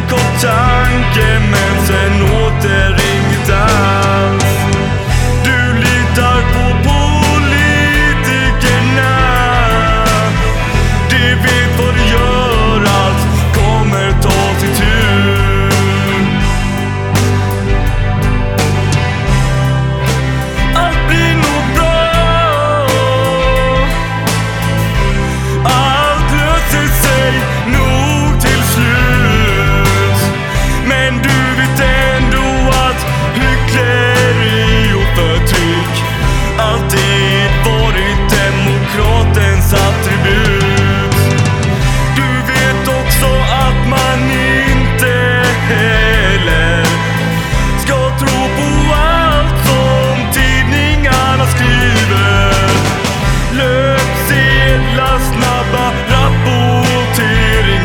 kort tanke, men sen åter inget alls. Du litar på politikerna, de vet vad de gör, allt kommer ta sig tur. Allt blir nog bra, allt löser sig nog till slut. Men du vet ändå att hyckleri och förtryck alltid varit demokratens attribut. Du vet också att man inte heller ska tro på allt som tidningarna skriver. Löpsedlar, snabba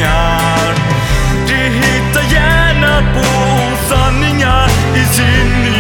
rapporteringar, de hittar gärna på sanningar i sin